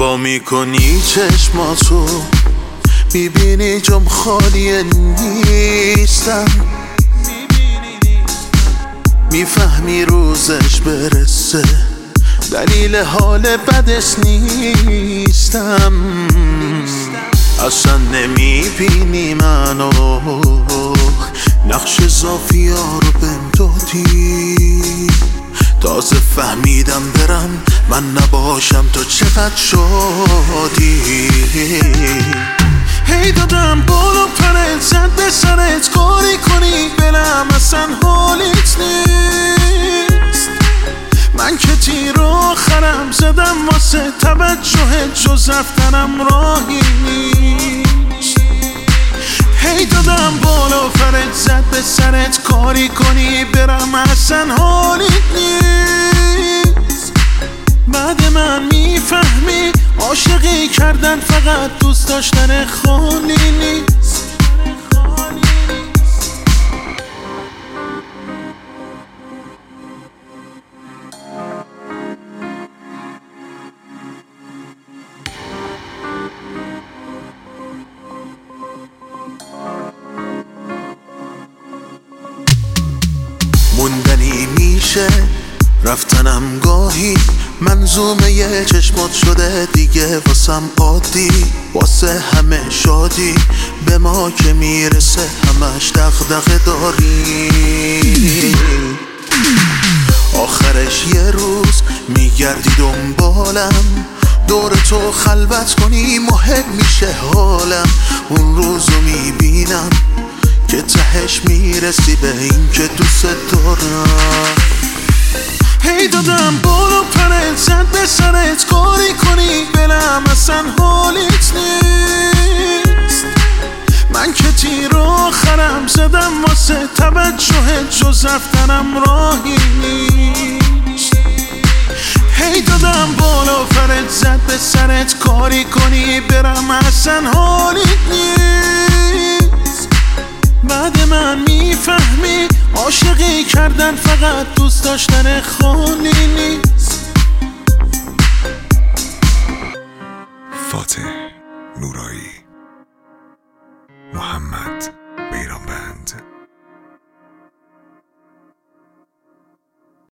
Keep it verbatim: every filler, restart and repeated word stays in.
وا میکنی چشماتو، میبینی جام خالی نیستم، میفهمی روزش برسه دلیل حال بدش نیستم. اصلا نمیبینی منو، نقش زافیا رو بهم دادی، تازه فهمیدم برم من نباشم تو چقدر شادی. هی دادم بالا پرت زد به سرت، کاری کنی بلم اصلا حالیت نیست. من که تیر آخرم زدم واسه توجهت، جز رفتنم راهی نیست. هی دادم بالا پرت زد به سرت، کاری کنی برم اصلا حالیت نیست. بعد من میفهمی عاشقی کردن فقط دوست داشتن خالی نیست. موندنی میشه رفتنم گاهی، منظومه یه چشمات شده دیگه واسم عادی. واسه همه شادی به ما که میرسه همش دغدغه داری. آخرش یه روز میگردی دنبالم، دور تو خلوت کنی مهم میشه حالم. اون روزو میبینم که تهش میرسی به این که دوست دارم. هی دادم بالا پرت زد به سرت، کاری کنی بلم اصلا حالیت نیست. من که تیر آخرم زدم واسه توجهت، جز رفتنم راهی نیست. هی دادم بالا پرت زد به سرت، کاری کنی برم اصلا حالیت نیست. بعد من میفهمی عاشقی کردن فقط دوست داشتن خالی نیست. فاتح نورایی محمد